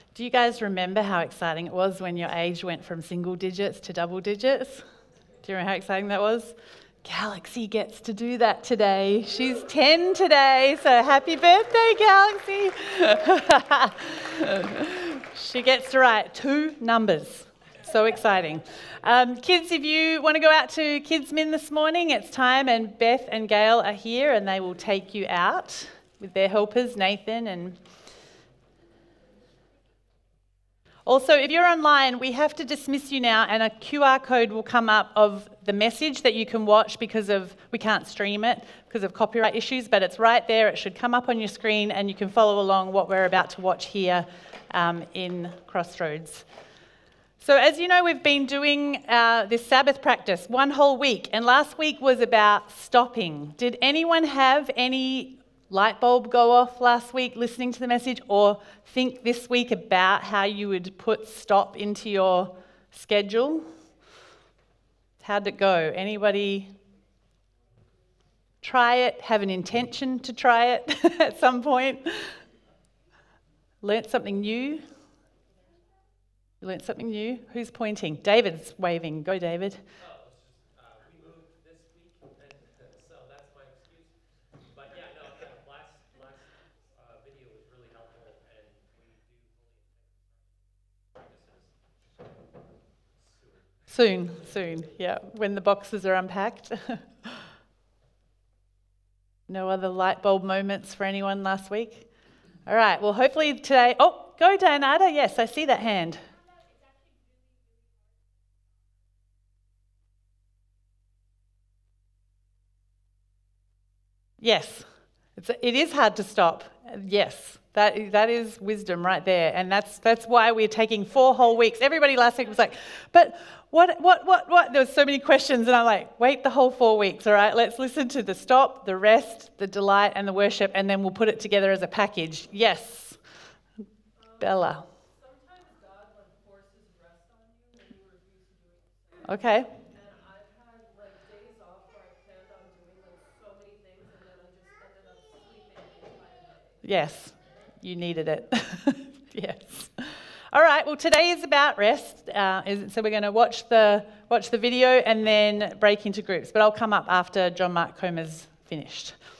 Do you guys remember how exciting it was when your age went from single digits to double digits? Do you remember how exciting that was? Galaxy gets to do that today. She's 10 today, so happy birthday, Galaxy. She gets to write 2 numbers. So exciting. Kids, if you want to go out to Kids Min this morning, it's time, and Beth and Gail are here and they will take you out with their helpers, Nathan and... Also, if you're online, we have to dismiss you now, and a QR code will come up of the message that you can watch because we can't stream it because of copyright issues, but it's right there. It should come up on your screen and you can follow along what we're about to watch here in Crossroads. So as you know, we've been doing this Sabbath practice 1 whole week, and last week was about stopping. Did anyone have any light bulb go off last week listening to the message, or think this week about how you would put stop into your schedule? How'd it go? Anybody try it, have an intention to try it at some point? Learnt something new? You learnt something new? Who's pointing? David's waving. Go, David. We moved this week, and so that's my excuse. But yeah, no, the last video was really helpful, and we do practices Soon, yeah, when the boxes are unpacked. No other light bulb moments for anyone last week? All right, well, hopefully today... Oh, go, Dianada. Yes, I see that hand. Yes, it is hard to stop. Yes, that is wisdom right there, and that's why we're taking 4 whole weeks. Everybody last week was like, but what? There was so many questions, and I'm like, wait the whole 4 weeks, all right? Let's listen to the stop, the rest, the delight, and the worship, and then we'll put it together as a package. Yes, Bella. Sometimes God forces rest on you, and you refuse to do it. Okay. Yes, you needed it. Yes. All right, well, today is about rest. So we're going to watch the video and then break into groups. But I'll come up after John Mark Comer's finished.